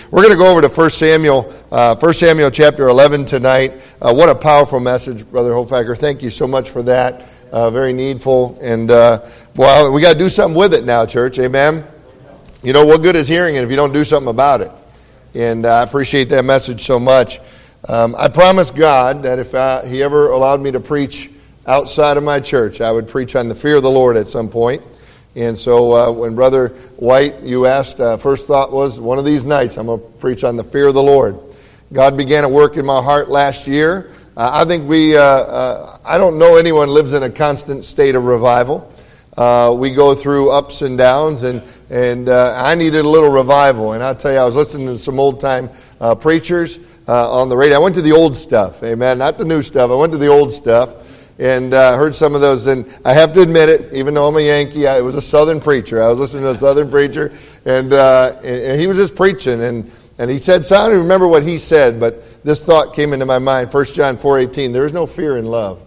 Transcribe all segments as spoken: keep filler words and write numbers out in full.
We're going to go over to First Samuel, uh, First Samuel chapter eleven tonight. Uh, what a powerful message, Brother Hofacker. Thank you so much for that. Uh, very needful. And, uh, well, we got to do something with it now, church. Amen? You know, what good is hearing it if you don't do something about it? And uh, I appreciate that message so much. Um, I promised God that if I, He ever allowed me to preach outside of my church, I would preach on the fear of the Lord at some point. And so uh, when Brother White, you asked, uh, first thought was, one of these nights I'm going to preach on the fear of the Lord. God began to work in my heart last year. Uh, I think we, uh, uh, I don't know anyone lives in a constant state of revival. Uh, we go through ups and downs, and and uh, I needed a little revival. And I'll tell you, I was listening to some old-time uh, preachers uh, on the radio. I went to the old stuff, amen, not the new stuff. I went to the old stuff and uh, heard some of those. And I have to admit it, even though I'm a Yankee, I, it was a Southern preacher. I was listening to a Southern preacher, and, uh, and he was just preaching. And, and he said, so I don't remember what he said, but this thought came into my mind, First John four eighteen, there is no fear in love.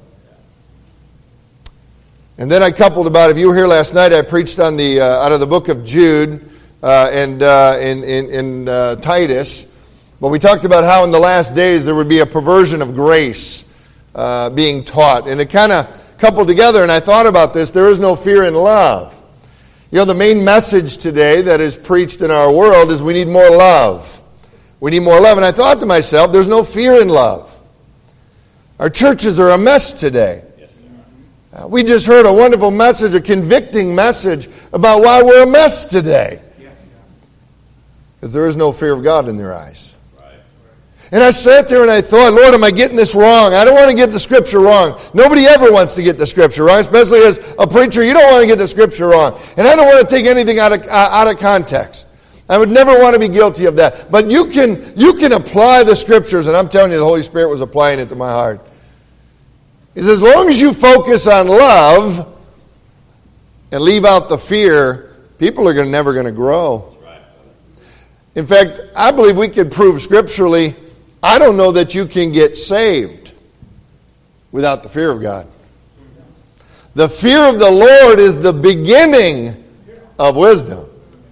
And then I coupled about, if you were here last night, I preached on the uh, out of the book of Jude uh, and uh, in, in, in uh, Titus. But we talked about how in the last days there would be a perversion of grace uh, being taught. And it kind of coupled together, and I thought about this, there is no fear in love. You know, the main message today that is preached in our world is we need more love. We need more love. And I thought to myself, there's no fear in love. Our churches are a mess today. Uh, we just heard a wonderful message, a convicting message about why we're a mess today. Because there is no fear of God in their eyes. And I sat there and I thought, Lord, am I getting this wrong? I don't want to get the Scripture wrong. Nobody ever wants to get the Scripture wrong, especially as a preacher. You don't want to get the Scripture wrong. And I don't want to take anything out of, uh, out of context. I would never want to be guilty of that. But you can, you can apply the Scriptures, and I'm telling you, the Holy Spirit was applying it to my heart. He says, as long as you focus on love and leave out the fear, people are gonna, never going to grow. In fact, I believe we could prove scripturally, I don't know that you can get saved without the fear of God. The fear of the Lord is the beginning of wisdom.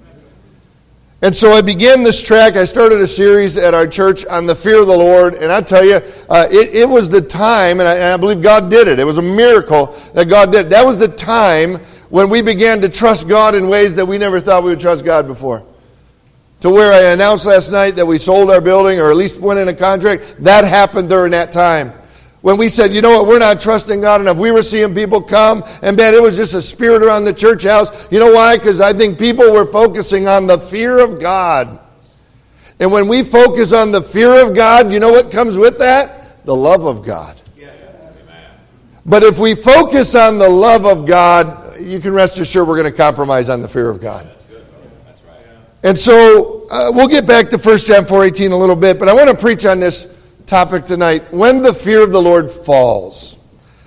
And so I began this track. I started a series at our church on the fear of the Lord. And I tell you, uh, it, it was the time, and I, and I believe God did it. It was a miracle that God did. That was the time when we began to trust God in ways that we never thought we would trust God before. To where I announced last night that we sold our building, or at least went in a contract. That happened during that time. When we said, you know what, we're not trusting God enough. We were seeing people come, and man, it was just a spirit around the church house. You know why? Because I think people were focusing on the fear of God. And when we focus on the fear of God, you know what comes with that? The love of God. Yes. But if we focus on the love of God, you can rest assured we're going to compromise on the fear of God. That's good. That's right. And so uh, we'll get back to First John four eighteen a little bit, but I want to preach on this topic tonight, when the fear of the Lord falls.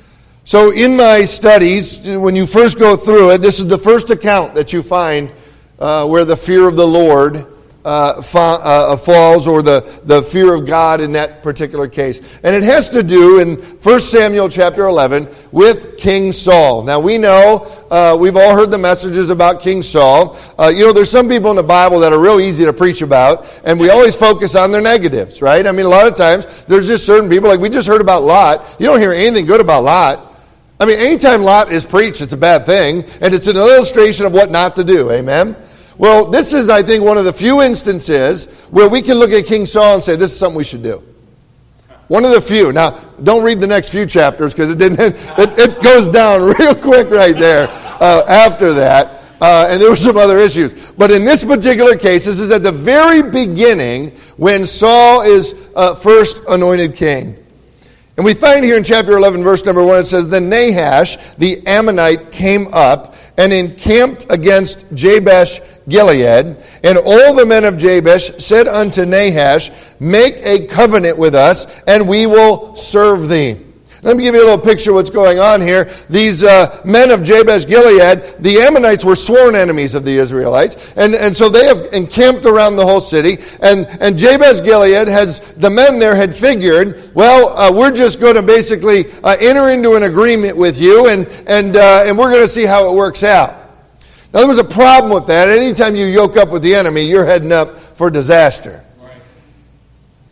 So in my studies, when you first go through it, this is the first account that you find uh, where the fear of the Lord uh, fa- uh, falls, or the, the fear of God in that particular case. And it has to do in First Samuel chapter eleven with King Saul. Now we know, uh, we've all heard the messages about King Saul. Uh, you know, there's some people in the Bible that are real easy to preach about, and we always focus on their negatives, right? I mean, a lot of times, there's just certain people, like we just heard about Lot. You don't hear anything good about Lot. I mean, anytime Lot is preached, it's a bad thing, and it's an illustration of what not to do, amen? Well, this is, I think, one of the few instances where we can look at King Saul and say, this is something we should do. One of the few. Now, don't read the next few chapters, because it didn't. It, it goes down real quick right there uh, after that. Uh, and there were some other issues. But in this particular case, this is at the very beginning when Saul is uh, first anointed king. And we find here in chapter eleven, verse number one, it says, Then Nahash, the Ammonite, came up and encamped against Jabesh Gilead. And all the men of Jabesh said unto Nahash, Make a covenant with us, and we will serve thee. Let me give you a little picture of what's going on here. These uh, men of Jabesh Gilead, the Ammonites were sworn enemies of the Israelites. And, and so they have encamped around the whole city. And, and Jabesh Gilead has, the men there had figured, well, uh, we're just going to basically uh, enter into an agreement with you, and, and, uh, and we're going to see how it works out. Now, there was a problem with that. Anytime you yoke up with the enemy, you're heading up for disaster.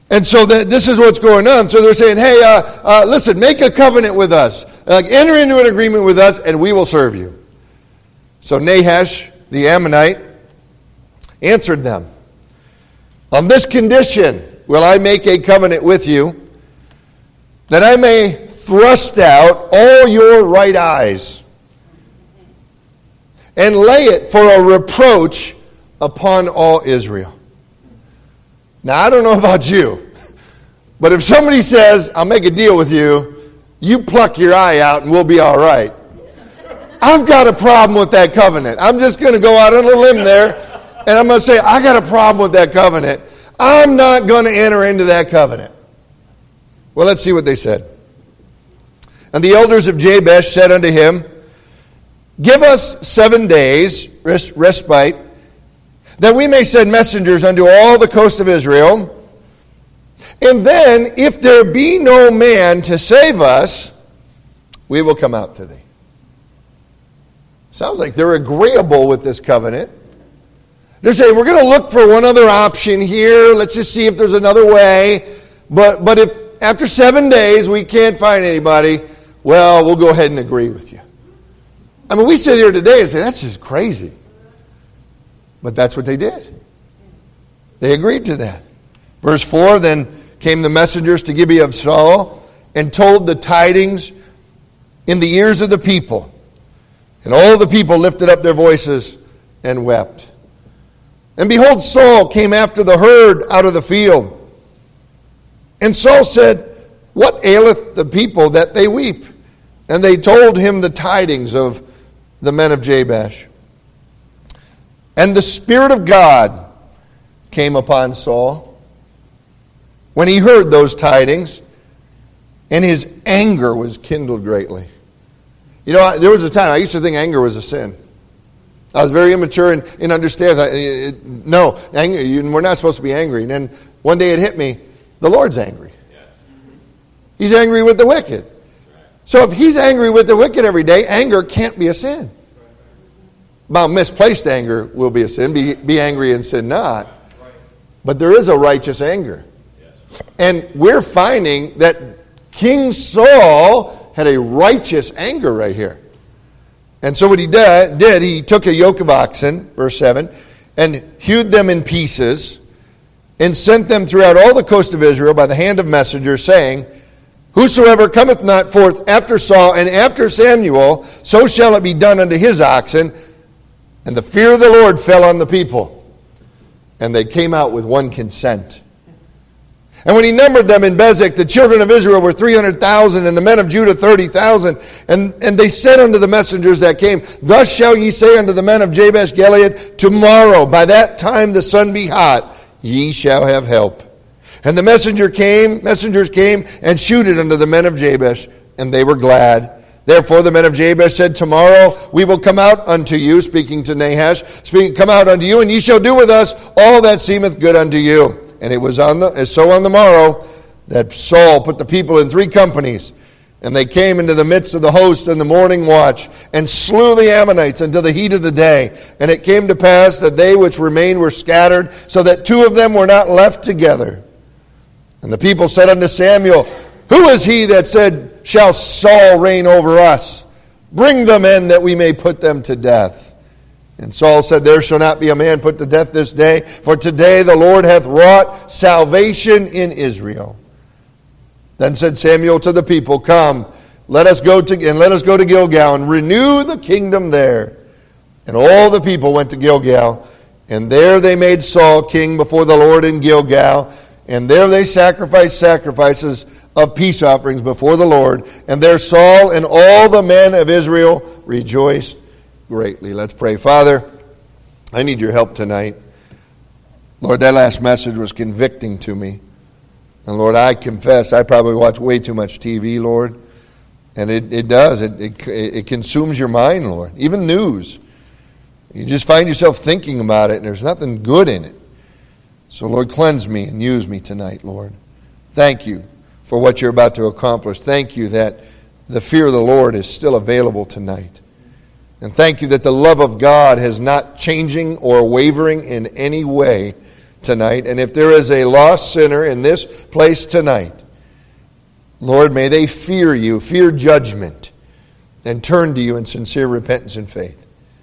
And so that this is what's going on. So they're saying, hey, uh, uh, listen, make a covenant with us. Uh, enter into an agreement with us, and we will serve you. So Nahash, the Ammonite, answered them, on this condition will I make a covenant with you, that I may thrust out all your right eyes, and lay it for a reproach upon all Israel. Now, I don't know about you, but if somebody says, I'll make a deal with you, you pluck your eye out and we'll be all right. I've got a problem with that covenant. I'm just going to go out on a limb there, and I'm going to say, I got a problem with that covenant. I'm not going to enter into that covenant. Well, let's see what they said. And the elders of Jabesh said unto him, give us seven days respite, that we may send messengers unto all the coast of Israel. And then, if there be no man to save us, we will come out to thee. Sounds like they're agreeable with this covenant. They're saying, we're going to look for one other option here. Let's just see if there's another way. But, but if after seven days we can't find anybody, well, we'll go ahead and agree with you. I mean, we sit here today and say, that's just crazy. But that's what they did. They agreed to that. Verse four, then came the messengers to Gibeah of Saul and told the tidings in the ears of the people. And all the people lifted up their voices and wept. And behold, Saul came after the herd out of the field. And Saul said, what aileth the people that they weep? And they told him the tidings of the men of Jabesh. And the Spirit of God came upon Saul when he heard those tidings, and his anger was kindled greatly. You know, there was a time I used to think anger was a sin. I was very immature in, in understanding that. It, it, no, anger, you, we're not supposed to be angry. And then one day it hit me, the Lord's angry. Yes. He's angry with the wicked. So if he's angry with the wicked every day, anger can't be a sin. Well, misplaced anger will be a sin. Be, be angry and sin not. But there is a righteous anger. And we're finding that King Saul had a righteous anger right here. And so what he did, did, he took a yoke of oxen, verse seven, and hewed them in pieces, and sent them throughout all the coast of Israel by the hand of messengers, saying, whosoever cometh not forth after Saul and after Samuel, so shall it be done unto his oxen. And the fear of the Lord fell on the people, and they came out with one consent. And when he numbered them in Bezek, the children of Israel were three hundred thousand, and the men of Judah thirty thousand. And, and they said unto the messengers that came, thus shall ye say unto the men of Jabesh Gilead, tomorrow, by that time the sun be hot, ye shall have help. And the messenger came, messengers came, and shewed unto the men of Jabesh, and they were glad. Therefore the men of Jabesh said, tomorrow we will come out unto you, speaking to Nahash, speaking, come out unto you, and ye shall do with us all that seemeth good unto you. And it was on the, so on the morrow that Saul put the people in three companies, and they came into the midst of the host in the morning watch, and slew the Ammonites until the heat of the day. And it came to pass that they which remained were scattered, so that two of them were not left together. And the people said unto Samuel, who is he that said, shall Saul reign over us? Bring them in that we may put them to death. And Saul said, there shall not be a man put to death this day, for today the Lord hath wrought salvation in Israel. Then said Samuel to the people, come, let us go to and let us go to Gilgal and renew the kingdom there. And all the people went to Gilgal, and there they made Saul king before the Lord in Gilgal, and there they sacrificed sacrifices of peace offerings before the Lord. And there Saul and all the men of Israel rejoiced greatly. Let's pray. Father, I need your help tonight. Lord, that last message was convicting to me. And Lord, I confess I probably watch way too much T V, Lord. And it, it does. It, it, it consumes your mind, Lord. Even news. You just find yourself thinking about it, and there's nothing good in it. So, Lord, cleanse me and use me tonight, Lord. Thank you for what you're about to accomplish. Thank you that the fear of the Lord is still available tonight. And thank you that the love of God is not changing or wavering in any way tonight. And if there is a lost sinner in this place tonight, Lord, may they fear you, fear judgment, and turn to you in sincere repentance and faith.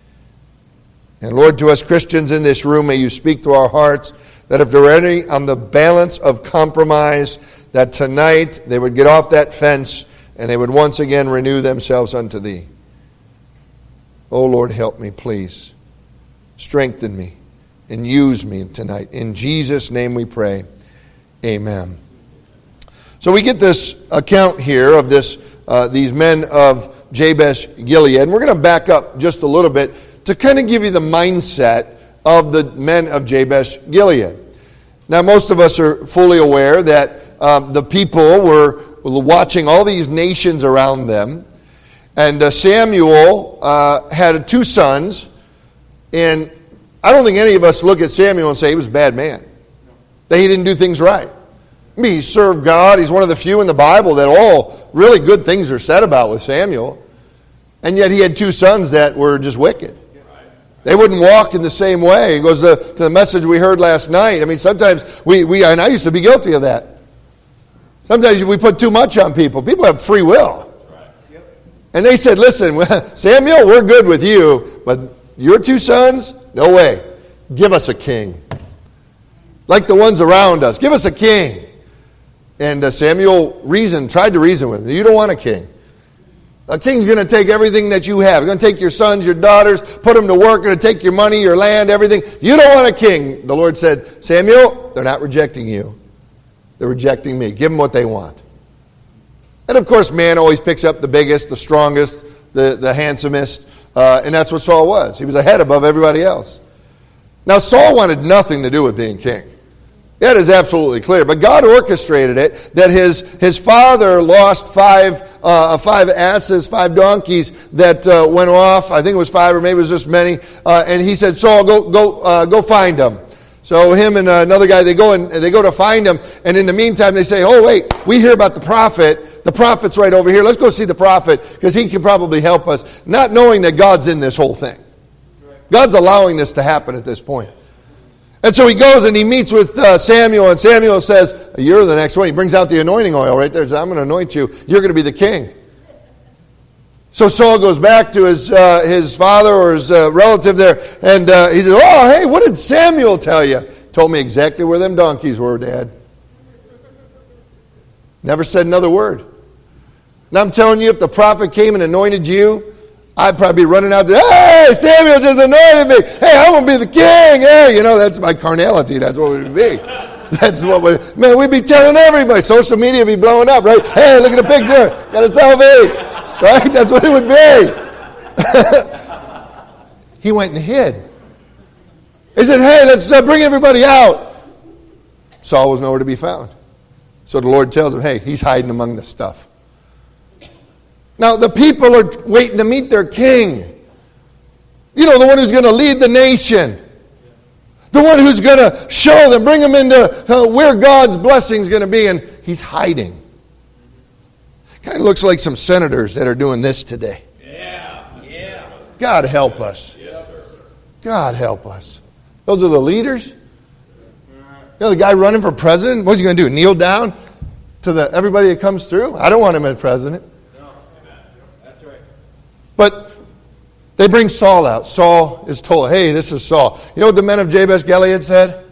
And Lord, to us Christians in this room, may you speak to our hearts that if there were any on the balance of compromise, that tonight they would get off that fence and they would once again renew themselves unto thee. Oh Lord, help me, please. Strengthen me and use me tonight. In Jesus' name we pray. Amen. So we get this account here of this uh, these men of Jabesh Gilead. And we're going to back up just a little bit to kind of give you the mindset of the men of Jabesh Gilead. Now, most of us are fully aware that um, the people were watching all these nations around them. And uh, Samuel uh, had two sons. And I don't think any of us look at Samuel and say he was a bad man, that he didn't do things right. I mean, he served God. He's one of the few in the Bible that all really good things are said about with Samuel. And yet he had two sons that were just wicked. They wouldn't walk in the same way. It goes to, to the message we heard last night. I mean, sometimes we, we, and I used to be guilty of that. Sometimes we put too much on people. People have free will. And they said, listen, Samuel, we're good with you, but your two sons, no way. Give us a king. Like the ones around us. Give us a king. And uh, Samuel reasoned, tried to reason with him. You don't want a king. A king's going to take everything that you have. He's going to take your sons, your daughters, put them to work, going to take your money, your land, everything. You don't want a king. The Lord said, Samuel, they're not rejecting you. They're rejecting me. Give them what they want. And of course, man always picks up the biggest, the strongest, the, the handsomest. Uh, and that's what Saul was. He was ahead above everybody else. Now, Saul wanted nothing to do with being king. That is absolutely clear. But God orchestrated it that his, his father lost five uh, five asses, five donkeys that uh, went off. I think it was five or maybe it was just many. Uh, and he said, Saul, go go uh, go find them. So him and another guy, they go and they go to find him. And in the meantime, they say, oh, wait, we hear about the prophet. The prophet's right over here. Let's go see the prophet because he can probably help us. Not knowing that God's in this whole thing. God's allowing this to happen at this point. And so he goes and he meets with uh, Samuel, and Samuel says, you're the next one. He brings out the anointing oil right there and says, I'm going to anoint you. You're going to be the king. So Saul goes back to his uh, his father or his uh, relative there, and uh, he says, oh, hey, what did Samuel tell you? Told me exactly where them donkeys were, Dad. Never said another word. And I'm telling you, if the prophet came and anointed you, I'd probably be running out there, hey, Samuel just anointed me. Hey, I'm going to be the king. Hey, you know, that's my carnality. That's what we'd be. That's what we man, we'd be telling everybody. Social media would be blowing up, right? Hey, look at the picture. Got a selfie. Right? That's what it would be. He went and hid. He said, hey, let's uh, bring everybody out. Saul was nowhere to be found. So the Lord tells him, hey, he's hiding among the stuff. Now, the people are waiting to meet their king. You know, the one who's going to lead the nation. The one who's going to show them, bring them into uh, where God's blessing is going to be. And he's hiding. Kind of looks like some senators that are doing this today. Yeah, yeah. God help us. Yes, sir. God help us. Those are the leaders. You know, the guy running for president, what's he going to do? Kneel down to the everybody that comes through? I don't want him as president. But they bring Saul out. Saul is told, hey, this is Saul. You know what the men of Jabesh Gilead said?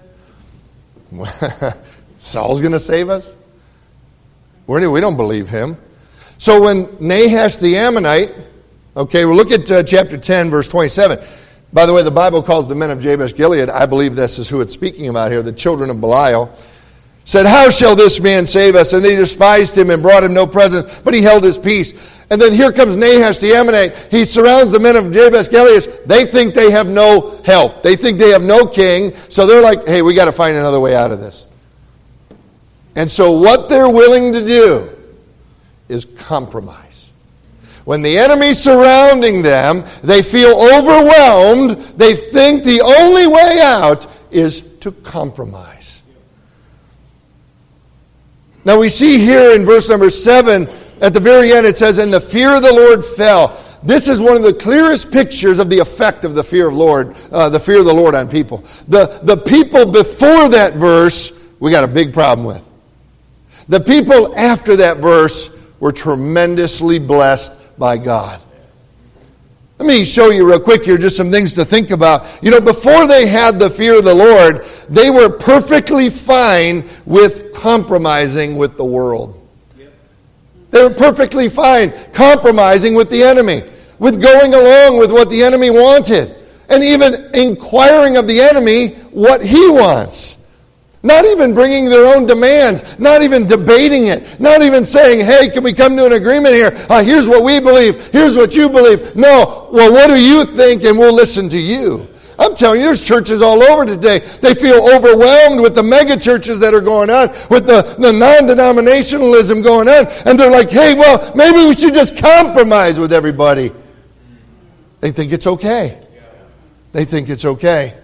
Saul's going to save us? We're, we don't believe him. So when Nahash the Ammonite, okay, we'll look at uh, chapter ten, verse twenty-seven. By the way, the Bible calls the men of Jabesh Gilead, I believe this is who it's speaking about here, the children of Belial, said, how shall this man save us? And they despised him and brought him no presents, but he held his peace. And then here comes Nahash the Ammonite. He surrounds the men of Jabesh Gilead. They think they have no help. They think they have no king. So they're like, hey, we got to find another way out of this. And so what they're willing to do is compromise. When the enemy's surrounding them, they feel overwhelmed. They think the only way out is to compromise. Now we see here in verse number seven, at the very end it says, and the fear of the Lord fell. this is one of the clearest pictures of the effect of the fear of Lord, uh, the fear of the Lord on people. The, the people before that verse, we got a big problem with. The people after that verse were tremendously blessed by God. Let me show you real quick here just some things to think about. You know, before they had the fear of the Lord, they were perfectly fine with compromising with the world. They were perfectly fine compromising with the enemy, with going along with what the enemy wanted, and even inquiring of the enemy what he wants. Not even bringing their own demands, not even debating it, not even saying, hey, can we come to an agreement here? Uh, here's what we believe, here's what you believe. No, well, what do you think, and we'll listen to you. I'm telling you, there's churches all over today. They feel overwhelmed with the mega churches that are going on, with the, the non-denominationalism going on, and they're like, hey, well, maybe we should just compromise with everybody. They think it's okay. They think it's okay.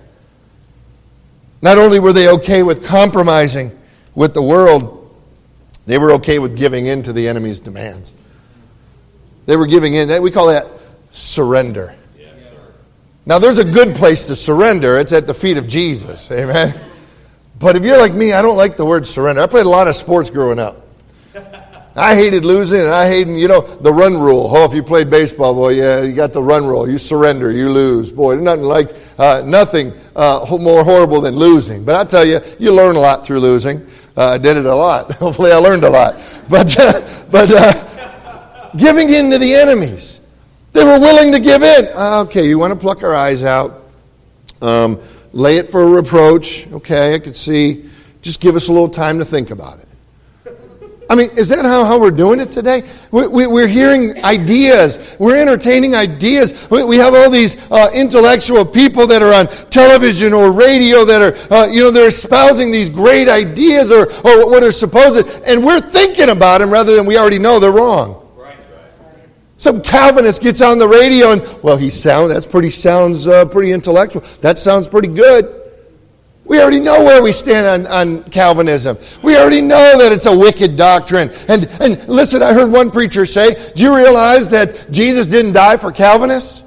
Not only were they okay with compromising with the world, they were okay with giving in to the enemy's demands. They were giving in. We call that surrender. Yes, sir. Now, there's a good place to surrender. It's at the feet of Jesus. Amen? But if you're like me, I don't like the word surrender. I played a lot of sports growing up. I hated losing, and I hated, you know, the run rule. Oh, if you played baseball, boy, yeah, you got the run rule. You surrender, you lose. Boy, there's nothing like, uh, nothing uh, more horrible than losing. But I tell you, you learn a lot through losing. Uh, I did it a lot. Hopefully I learned a lot. But, uh, but uh, giving in to the enemies. They were willing to give in. Uh, okay, you want to pluck our eyes out. Um, lay it for a reproach. Okay, I could see. Just give us a little time to think about it. I mean, is that how, how we're doing it today? We, we, we're hearing ideas. We're entertaining ideas. We, we have all these uh, intellectual people that are on television or radio that are, uh, you know, they're espousing these great ideas or, or what are supposed, and we're thinking about them rather than we already know they're wrong. Right. Some Calvinist gets on the radio and, well, he sound that's pretty sounds uh, pretty intellectual. That sounds pretty good. We already know where we stand on, on Calvinism. We already know that it's a wicked doctrine. And, and listen, I heard one preacher say, do you realize that Jesus didn't die for Calvinists?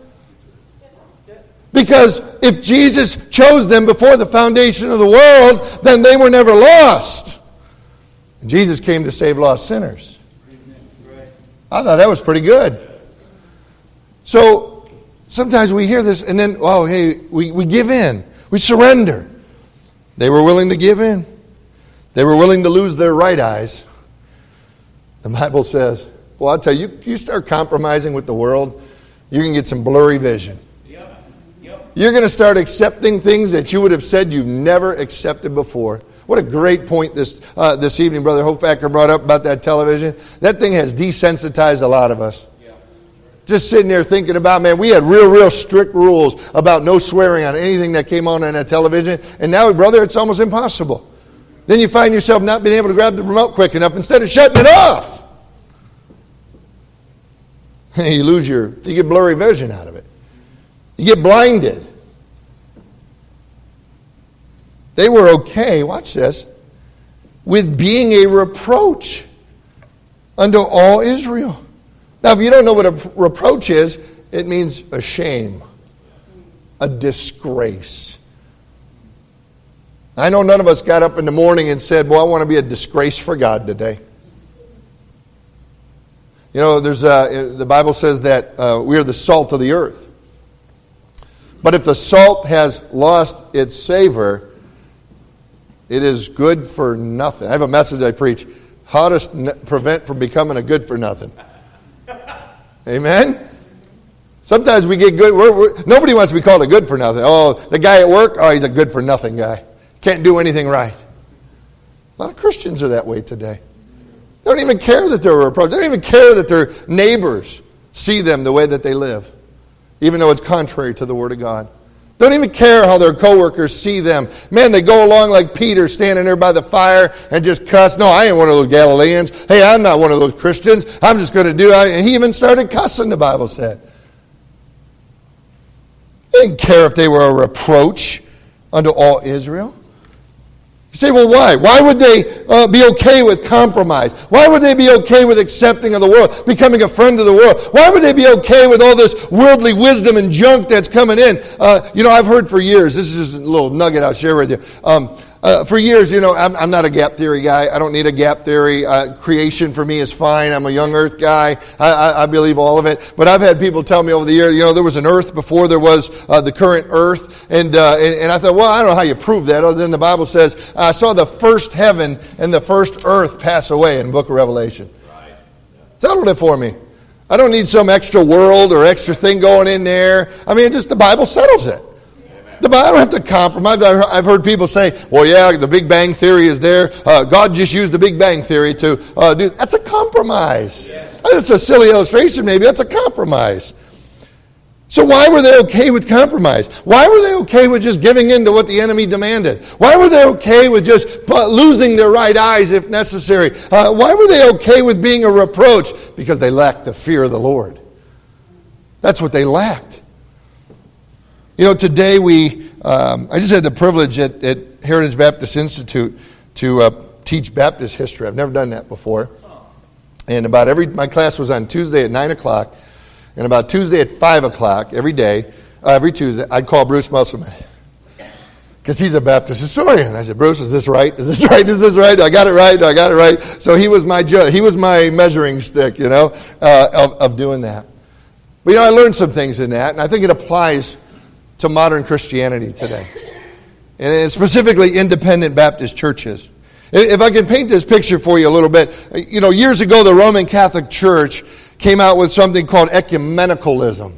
Because if Jesus chose them before the foundation of the world, then they were never lost. And Jesus came to save lost sinners. I thought that was pretty good. So sometimes we hear this and then, oh, hey, we, we give in. We surrender. They were willing to give in. They were willing to lose their right eyes. The Bible says, well, I'll tell you, you start compromising with the world, you can get some blurry vision. Yep. Yep. You're going to start accepting things that you would have said you've never accepted before. What a great point this uh, this evening Brother Hofacker brought up about that television. That thing has desensitized a lot of us. Just sitting there thinking about, man, we had real, real strict rules about no swearing on anything that came on on that television. And now, brother, it's almost impossible. Then you find yourself not being able to grab the remote quick enough instead of shutting it off. You lose your, you get blurry vision out of it. You get blinded. They were okay, watch this, with being a reproach unto all Israel. Now, if you don't know what a reproach is, it means a shame, a disgrace. I know none of us got up in the morning and said, well, I want to be a disgrace for God today. You know, there's a, the Bible says that uh, we are the salt of the earth. But if the salt has lost its savor, it is good for nothing. I have a message I preach, how to prevent from becoming a good for nothing. Amen? Sometimes we get good. We're, we're, nobody wants to be called a good for nothing. Oh, the guy at work, oh, he's a good for nothing guy. Can't do anything right. A lot of Christians are that way today. They don't even care that they're a reproach. They don't even care that their neighbors see them the way that they live, even though it's contrary to the Word of God. Don't even care how their coworkers see them. Man, they go along like Peter standing there by the fire and just cuss. No, I ain't one of those Galileans. Hey, I'm not one of those Christians. I'm just going to do it. And he even started cussing, the Bible said. He didn't care if they were a reproach unto all Israel. You say, well, why? Why would they uh, be okay with compromise? Why would they be okay with accepting of the world, becoming a friend of the world? Why would they be okay with all this worldly wisdom and junk that's coming in? Uh, you know, I've heard for years, this is just a little nugget I'll share with you. Um, Uh, for years, you know, I'm, I'm not a gap theory guy. I don't need a gap theory. Uh, creation for me is fine. I'm a young earth guy. I, I, I believe all of it. But I've had people tell me over the years, you know, there was an earth before there was uh, the current earth. And, uh, and and I thought, well, I don't know how you prove that other than the Bible says, I saw the first heaven and the first earth pass away in the book of Revelation. Right. Settled it for me. I don't need some extra world or extra thing going in there. I mean, just the Bible settles it. The Bible, I don't have to compromise. I've heard people say, well, yeah, the Big Bang Theory is there. Uh, God just used the Big Bang Theory to uh, do. That's a compromise. Yes. That's a silly illustration, maybe. That's a compromise. So why were they okay with compromise? Why were they okay with just giving in to what the enemy demanded? Why were they okay with just losing their right eyes if necessary? Uh, why were they okay with being a reproach? Because they lacked the fear of the Lord. That's what they lacked. You know, today we, um, I just had the privilege at, at Heritage Baptist Institute to uh, teach Baptist history. I've never done that before. And about every, my class was on Tuesday at nine o'clock, and about Tuesday at five o'clock every day, uh, every Tuesday, I'd call Bruce Musselman. Because he's a Baptist historian. I said, Bruce, is this right? Is this right? Is this right? Do I got it right? Do I got it right? So he was my judge. He was my measuring stick, you know, uh, of, of doing that. But, you know, I learned some things in that, and I think it applies to modern Christianity today, and specifically independent Baptist churches. If I can paint this picture for you a little bit, you know, years ago the Roman Catholic Church came out with something called ecumenicalism.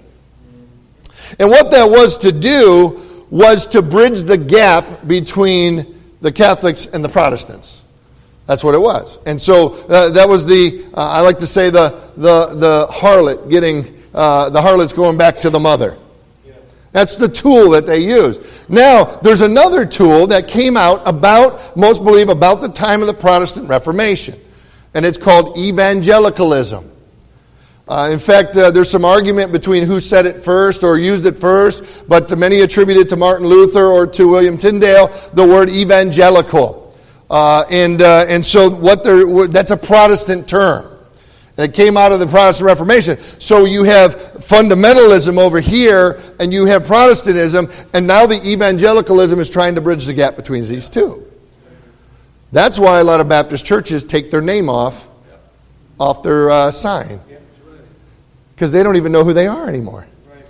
And what that was to do was to bridge the gap between the Catholics and the Protestants. That's what it was. And so uh, that was the, uh, I like to say, the the, the harlot getting, uh, the harlot's going back to the mother. That's the tool that they use. Now, there's another tool that came out about, most believe, about the time of the Protestant Reformation. And it's called evangelicalism. Uh, in fact, uh, there's some argument between who said it first or used it first, but many attribute it to Martin Luther or to William Tyndale, the word evangelical. Uh, and uh, and so what they're, that's a Protestant term. And it came out of the Protestant Reformation. So you have fundamentalism over here, and you have Protestantism, and now the evangelicalism is trying to bridge the gap between these two. That's why a lot of Baptist churches take their name off, off their uh, sign. Because they don't even know who they are anymore.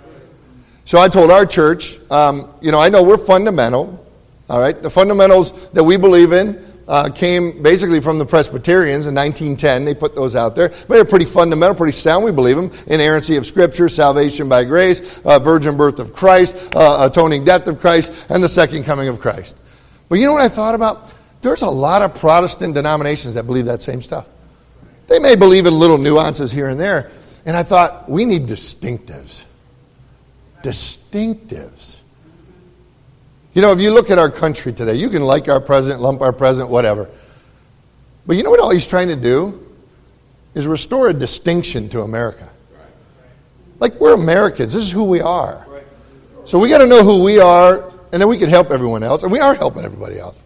So I told our church, um, you know, I know we're fundamental, all right? The fundamentals that we believe in Uh, came basically from the Presbyterians in nineteen ten. They put those out there. But they're pretty fundamental, pretty sound. We believe them. Inerrancy of Scripture, salvation by grace, uh, virgin birth of Christ, uh, atoning death of Christ, and the second coming of Christ. But you know what I thought about? There's a lot of Protestant denominations that believe that same stuff. They may believe in little nuances here and there. And I thought, we need distinctives. Distinctives. You know, if you look at our country today, you can like our president, lump our president, whatever. But you know what all he's trying to do? Is restore a distinction to America. Like, we're Americans. This is who we are. So we got to know who we are, and then we can help everyone else. And we are helping everybody else.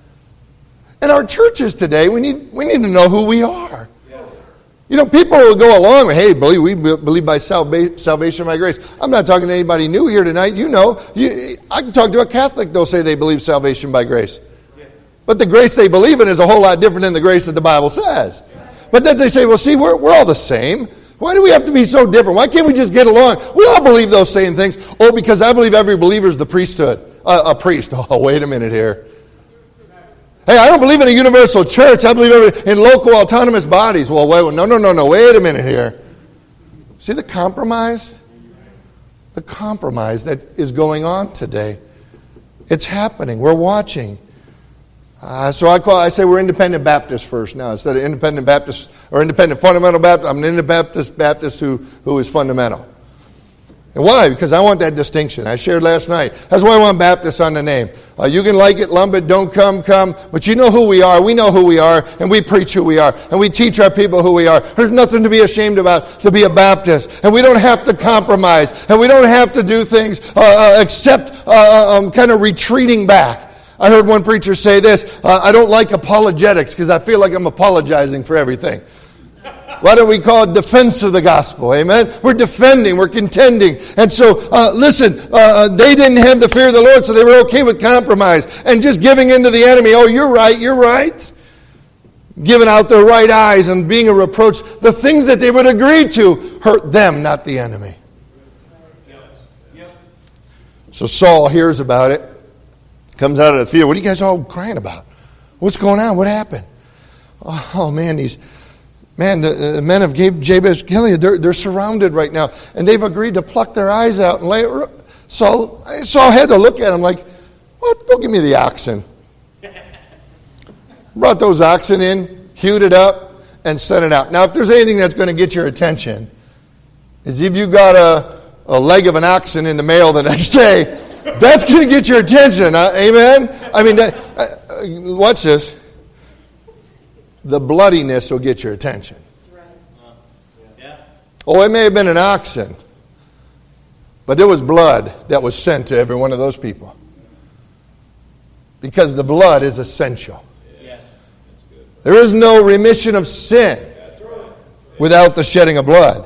And our churches today, we need we need to know who we are. You know, people will go along with, hey, believe, we believe by salva- salvation by grace. I'm not talking to anybody new here tonight. You know, you, I can talk to a Catholic. They'll say they believe salvation by grace. But the grace they believe in is a whole lot different than the grace that the Bible says. But then they say, well, see, we're, we're all the same. Why do we have to be so different? Why can't we just get along? We all believe those same things. Oh, because I believe every believer is the priesthood. Uh, a priest. Oh, wait a minute here. Hey, I don't believe in a universal church. I believe in local autonomous bodies. Well, wait, no, no, no, no. Wait a minute here. See the compromise? The compromise that is going on today. It's happening. We're watching. Uh, so I call. I say we're independent Baptists first now. Instead of independent Baptist or independent fundamental Baptist, I'm an independent Baptist, Baptist who, who is fundamental. And why? Because I want that distinction. I shared last night. That's why I want Baptist on the name. Uh, you can like it, lump it, don't come, come. But you know who we are. We know who we are. And we preach who we are. And we teach our people who we are. There's nothing to be ashamed about to be a Baptist. And we don't have to compromise. And we don't have to do things uh, uh, except uh, um, kind of retreating back. I heard one preacher say this, uh, I don't like apologetics because I feel like I'm apologizing for everything. Why don't we call it defense of the gospel? Amen? We're defending, we're contending. And so, uh, listen, uh, they didn't have the fear of the Lord, so they were okay with compromise and just giving in to the enemy. Oh, you're right, you're right. Giving out their right eyes and being a reproach. The things that they would agree to hurt them, not the enemy. So Saul hears about it, comes out of the field. What are you guys all crying about? What's going on? What happened? Oh, man, these... Man, the, the men of Jabesh Gilead, they're, they're surrounded right now. And they've agreed to pluck their eyes out. And lay, Saul, Saul had to look at him like, what? Go give me the oxen. Brought those oxen in, hewed it up, and sent it out. Now, if there's anything that's going to get your attention, is if you got a, a leg of an oxen in the mail the next day, that's going to get your attention. Uh, amen? I mean, that, uh, watch this. The bloodiness will get your attention. Right. Uh, yeah. Oh, it may have been an oxen, but there was blood that was sent to every one of those people. Because the blood is essential. Yes. That's good. There is no remission of sin without the shedding of blood.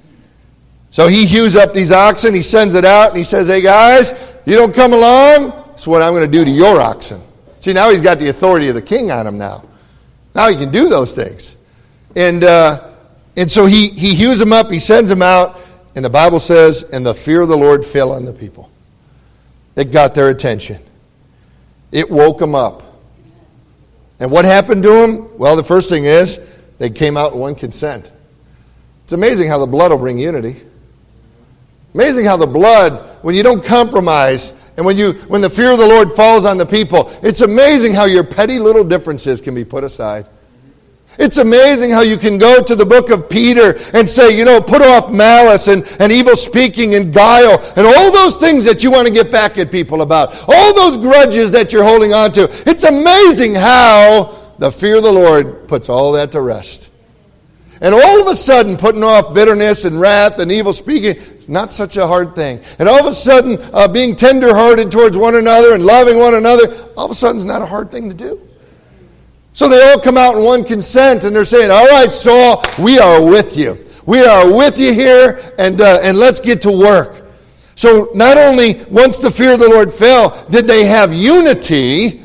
So he hews up these oxen, he sends it out, and he says, hey guys, you don't come along, that's what I'm going to do to your oxen. See, now he's got the authority of the king on him now. Now he can do those things. And uh, and so he, he hews them up, he sends them out, and the Bible says, and the fear of the Lord fell on the people. It got their attention. It woke them up. And what happened to them? Well, the first thing is, they came out in one consent. It's amazing how the blood will bring unity. Amazing how the blood, when you don't compromise, and when you when the fear of the Lord falls on the people, it's amazing how your petty little differences can be put aside. It's amazing how you can go to the book of Peter and say, you know, put off malice and, and evil speaking and guile and all those things that you want to get back at people about. All those grudges that you're holding on to. It's amazing how the fear of the Lord puts all that to rest. And all of a sudden, putting off bitterness and wrath and evil speaking is not such a hard thing. And all of a sudden, uh, being tender-hearted towards one another and loving one another, all of a sudden is not a hard thing to do. So they all come out in one consent, and they're saying, all right, Saul, we are with you. We are with you here, and uh, and let's get to work. So not only, once the fear of the Lord fell, did they have unity,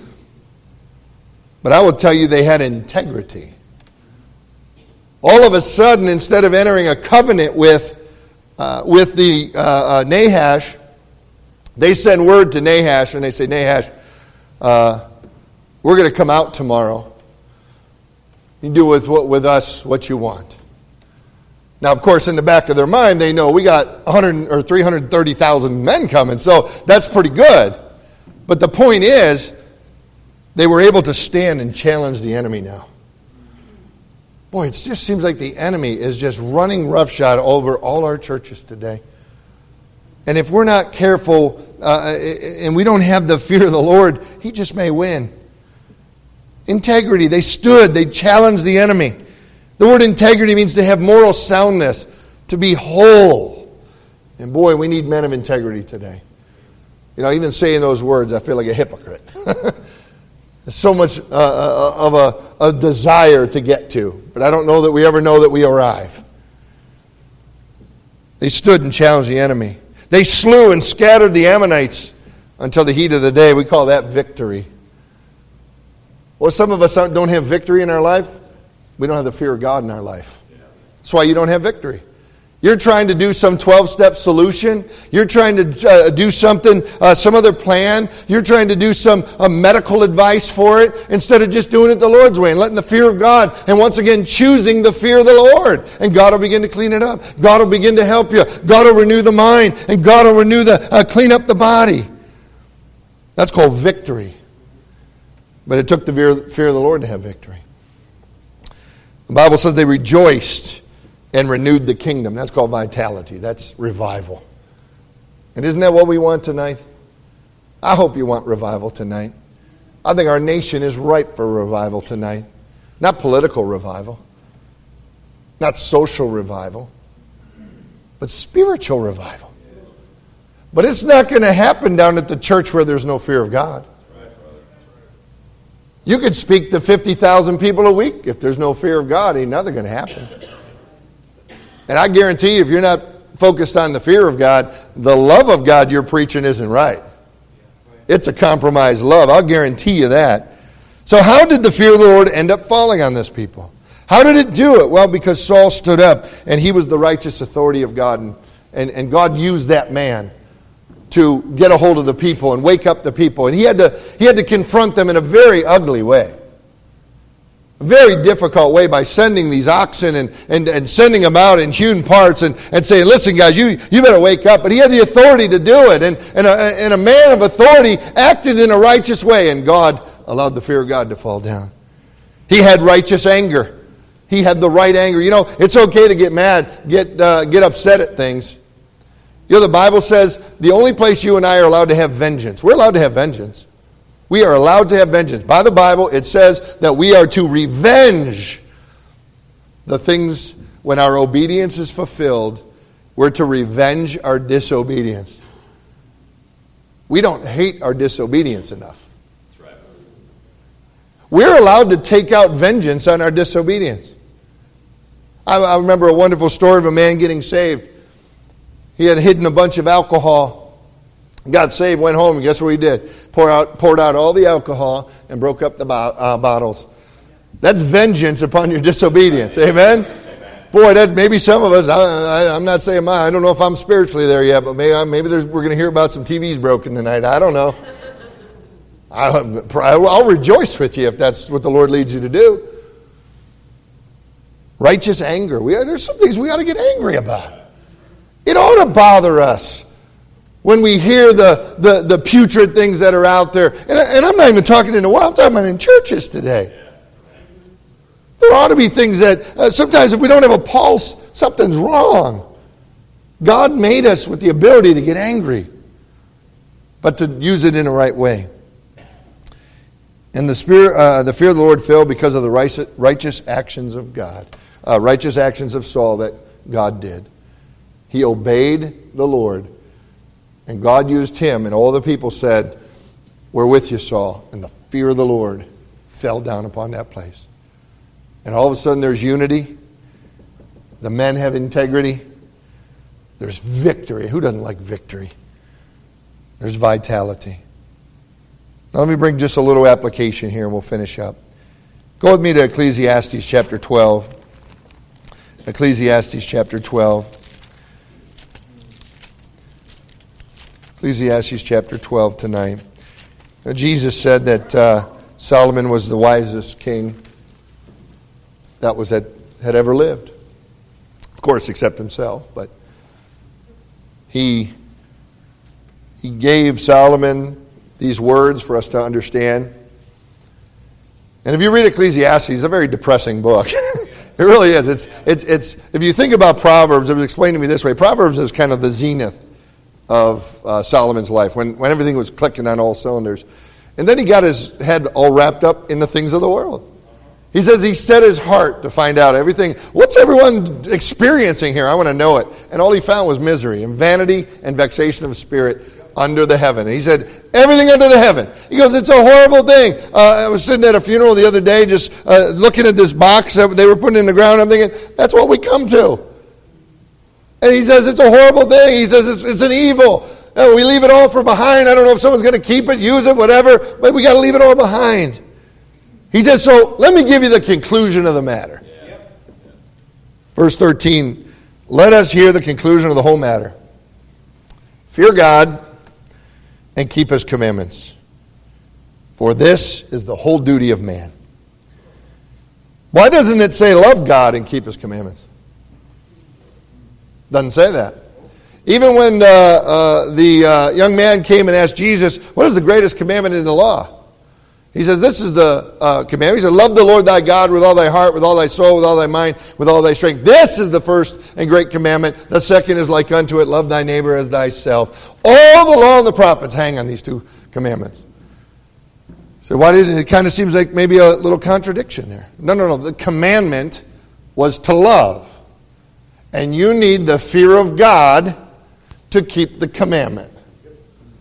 but I will tell you they had integrity. All of a sudden, instead of entering a covenant with uh, with the uh, uh, Nahash, they send word to Nahash, and they say, Nahash, uh, we're going to come out tomorrow. You do with with us what you want. Now, of course, in the back of their mind, they know we got one hundred or three hundred thirty thousand men coming, so that's pretty good. But the point is, they were able to stand and challenge the enemy now. Boy, it just seems like the enemy is just running roughshod over all our churches today. And if we're not careful uh, and we don't have the fear of the Lord, he just may win. Integrity, they stood, they challenged the enemy. The word integrity means to have moral soundness, to be whole. And boy, we need men of integrity today. You know, even saying those words, I feel like a hypocrite. There's so much uh, of a, a desire to get to, but I don't know that we ever know that we arrive. They stood and challenged the enemy. They slew and scattered the Ammonites until the heat of the day. We call that victory. Well, some of us don't have victory in our life. We don't have the fear of God in our life. That's why you don't have victory. You're trying to do some twelve-step solution. You're trying to uh, do something, uh, some other plan. You're trying to do some uh, medical advice for it instead of just doing it the Lord's way and letting the fear of God and once again choosing the fear of the Lord. And God will begin to clean it up. God will begin to help you. God will renew the mind and God will renew the uh, clean up the body. That's called victory. But it took the fear, fear of the Lord to have victory. The Bible says they rejoiced and renewed the kingdom. That's called vitality. That's revival. And isn't that what we want tonight? I hope you want revival tonight. I think our nation is ripe for revival tonight. Not political revival. Not social revival. But spiritual revival. But it's not going to happen down at the church where there's no fear of God. You could speak to fifty thousand people a week. If there's no fear of God, ain't nothing going to happen. And I guarantee you, if you're not focused on the fear of God, the love of God you're preaching isn't right. It's a compromised love. I'll guarantee you that. So how did the fear of the Lord end up falling on this people? How did it do it? Well, because Saul stood up and he was the righteous authority of God. And, and, and God used that man to get a hold of the people and wake up the people. And he had to, he had to confront them in a very ugly way. A very difficult way by sending these oxen and, and, and sending them out in hewn parts and, and saying, listen guys, you, you better wake up. But he had the authority to do it. And, and, a, and a man of authority acted in a righteous way. And God allowed the fear of God to fall down. He had righteous anger. He had the right anger. You know, it's okay to get mad, get uh, get upset at things. You know, the Bible says the only place you and I are allowed to have vengeance. We're allowed to have vengeance. We are allowed to have vengeance. By the Bible, it says that we are to revenge the things when our obedience is fulfilled. We're to revenge our disobedience. We don't hate our disobedience enough. That's right. We're allowed to take out vengeance on our disobedience. I, I remember a wonderful story of a man getting saved. He had hidden a bunch of alcohol. Got saved, went home, and guess what he did? Poured out, poured out all the alcohol and broke up the bo- uh, bottles. That's vengeance upon your disobedience. Amen? Boy, that maybe some of us, I, I, I'm not saying mine, I don't know if I'm spiritually there yet, but maybe, maybe there's, we're going to hear about some T Vs broken tonight. I don't know. I, I'll rejoice with you if that's what the Lord leads you to do. Righteous anger. We, there's some things we ought to get angry about. It ought to bother us when we hear the, the, the putrid things that are out there. And, and I'm not even talking in the world, I'm talking about in churches today. There ought to be things that, uh, sometimes if we don't have a pulse, something's wrong. God made us with the ability to get angry, but to use it in the right way. And the spirit, uh, the fear of the Lord fell because of the righteous actions of God. Uh, righteous actions of Saul that God did. He obeyed the Lord. And God used him. And all the people said, we're with you, Saul. And the fear of the Lord fell down upon that place. And all of a sudden there's unity. The men have integrity. There's victory. Who doesn't like victory? There's vitality. Now let me bring just a little application here and we'll finish up. Go with me to Ecclesiastes chapter twelve. Ecclesiastes chapter twelve. Ecclesiastes chapter twelve tonight. Now, Jesus said that uh, Solomon was the wisest king that was that had ever lived. Of course, except himself, but he he gave Solomon these words for us to understand. And if you read Ecclesiastes, it's a very depressing book. It really is. It's it's it's. If you think about Proverbs, it was explained to me this way: Proverbs is kind of the zenith of uh, Solomon's life, when when everything was clicking on all cylinders, and then he got his head all wrapped up in the things of the world. He says he set his heart to find out everything. What's everyone experiencing here? I want to know it. And all he found was misery and vanity and vexation of spirit under the heaven. And he said, everything under the heaven. He goes, it's a horrible thing. Uh, I was sitting at a funeral the other day just uh, looking at this box that they were putting in the ground. I'm thinking, that's what we come to. And he says, it's a horrible thing. He says, it's, it's an evil. Uh, we leave it all for behind. I don't know if someone's going to keep it, use it, whatever, but we got to leave it all behind. He says, so let me give you the conclusion of the matter. Yeah. Verse thirteen, let us hear the conclusion of the whole matter. Fear God and keep his commandments, for this is the whole duty of man. Why doesn't it say love God and keep his commandments? Doesn't say that. Even when uh, uh, the uh, young man came and asked Jesus, what is the greatest commandment in the law? He says, this is the uh, commandment. He said, love the Lord thy God with all thy heart, with all thy soul, with all thy mind, with all thy strength. This is the first and great commandment. The second is like unto it, love thy neighbor as thyself. All the law and the prophets hang on these two commandments. So why did it, it kind of seems like maybe a little contradiction there. No, no, no. The commandment was to love. And you need the fear of God to keep the commandment.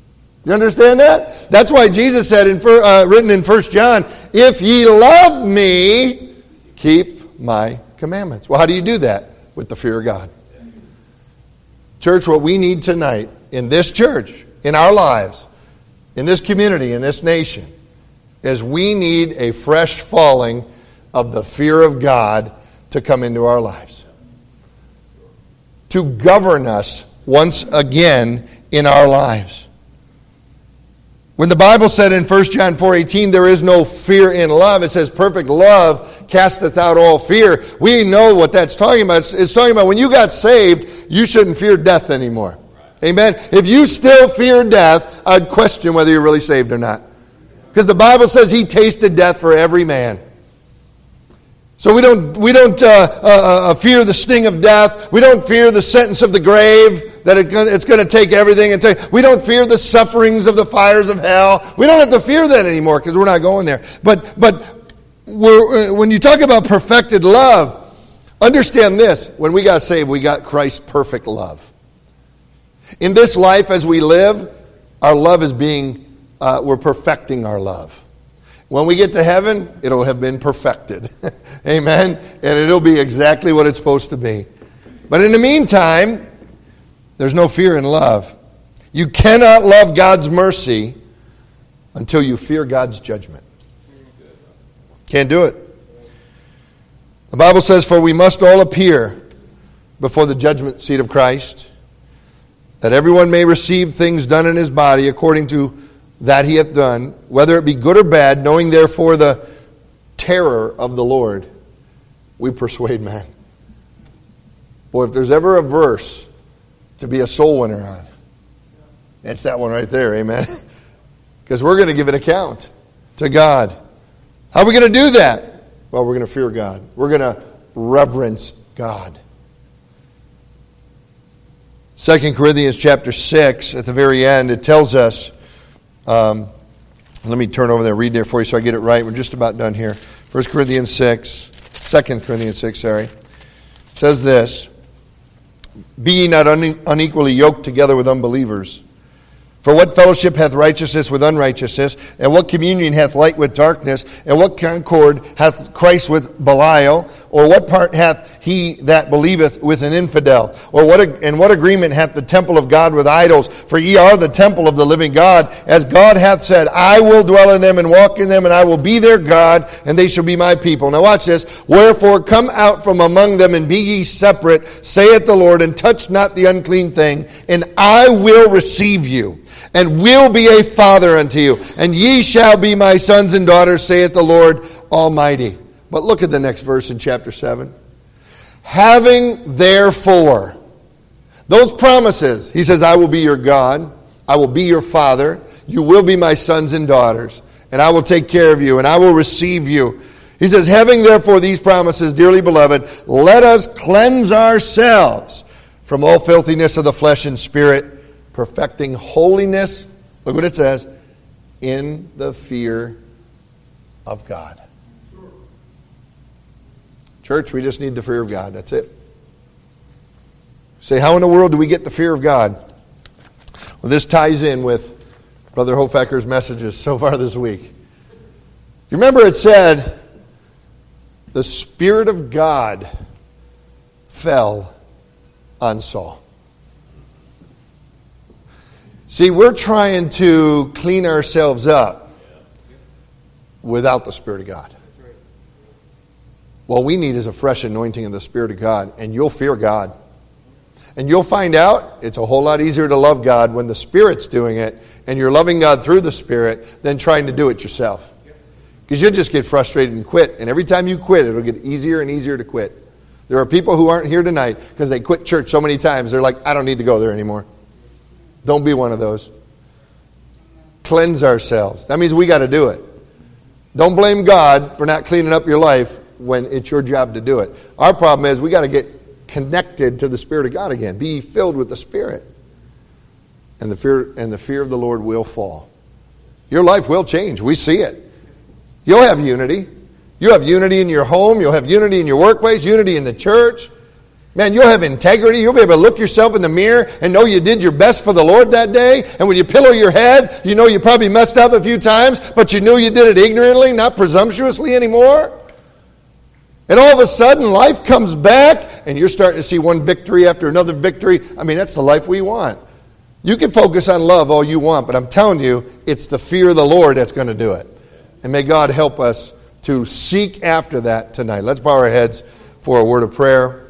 You understand that? That's why Jesus said, in uh, written in First John, if ye love me, keep my commandments. Well, how do you do that? With the fear of God. Church, what we need tonight in this church, in our lives, in this community, in this nation, is we need a fresh falling of the fear of God to come into our lives. To govern us once again in our lives. When the Bible said in First John four eighteen, there is no fear in love, it says perfect love casteth out all fear. We know what that's talking about. It's, it's talking about when you got saved, you shouldn't fear death anymore. Amen? If you still fear death, I'd question whether you're really saved or not. Because the Bible says he tasted death for every man. So we don't we don't uh, uh, uh, fear the sting of death. We don't fear the sentence of the grave, that it, it's going to take everything. And take, we don't fear the sufferings of the fires of hell. We don't have to fear that anymore because we're not going there. But but we're, when you talk about perfected love, understand this. When we got saved, we got Christ's perfect love. In this life as we live, our love is being, uh, we're perfecting our love. When we get to heaven, it'll have been perfected. Amen? And it'll be exactly what it's supposed to be. But in the meantime, there's no fear in love. You cannot love God's mercy until you fear God's judgment. Can't do it. The Bible says, for we must all appear before the judgment seat of Christ, that everyone may receive things done in his body according to that he hath done, whether it be good or bad, knowing therefore the terror of the Lord, we persuade man. Boy, if there's ever a verse to be a soul winner on, it's that one right there, amen? Because we're going to give an account to God. How are we going to do that? Well, we're going to fear God. We're going to reverence God. Second Corinthians chapter six, at the very end, it tells us, Um, let me turn over there and read there for you so I get it right. We're just about done here. First Corinthians six, Second Corinthians six, sorry. It says this, be ye not une- unequally yoked together with unbelievers. For what fellowship hath righteousness with unrighteousness? And what communion hath light with darkness? And what concord hath Christ with Belial? Or what part hath he that believeth with an infidel? Or what and what agreement hath the temple of God with idols? For ye are the temple of the living God. As God hath said, I will dwell in them and walk in them, and I will be their God, and they shall be my people. Now watch this. Wherefore come out from among them, and be ye separate, saith the Lord, and touch not the unclean thing, and I will receive you, and will be a father unto you. And ye shall be my sons and daughters, saith the Lord Almighty. But look at the next verse in chapter seven. Having therefore those promises, he says, I will be your God, I will be your father, you will be my sons and daughters, and I will take care of you, and I will receive you. He says, having therefore these promises, dearly beloved, let us cleanse ourselves from all filthiness of the flesh and spirit, perfecting holiness, look what it says, in the fear of God. Church, we just need the fear of God. That's it. Say, how in the world do we get the fear of God? Well, this ties in with Brother Hofecker's messages so far this week. You remember it said, the Spirit of God fell on Saul. See, we're trying to clean ourselves up without the Spirit of God. What we need is a fresh anointing of the Spirit of God, and you'll fear God. And you'll find out it's a whole lot easier to love God when the Spirit's doing it, and you're loving God through the Spirit, than trying to do it yourself. Because you'll just get frustrated and quit. And every time you quit, it'll get easier and easier to quit. There are people who aren't here tonight because they quit church so many times, they're like, I don't need to go there anymore. Don't be one of those. Cleanse ourselves. That means we got to do it. Don't blame God for not cleaning up your life when it's your job to do it. Our problem is we got to get connected to the Spirit of God again. Be filled with the Spirit. And the fear and the fear of the Lord will fall. Your life will change. We see it. You'll have unity. You'll have unity in your home. You'll have unity in your workplace, unity in the church. Man, you'll have integrity. You'll be able to look yourself in the mirror and know you did your best for the Lord that day. And when you pillow your head, you know you probably messed up a few times, but you knew you did it ignorantly, not presumptuously anymore. And all of a sudden, life comes back, and you're starting to see one victory after another victory. I mean, that's the life we want. You can focus on love all you want, but I'm telling you, it's the fear of the Lord that's going to do it. And may God help us to seek after that tonight. Let's bow our heads for a word of prayer.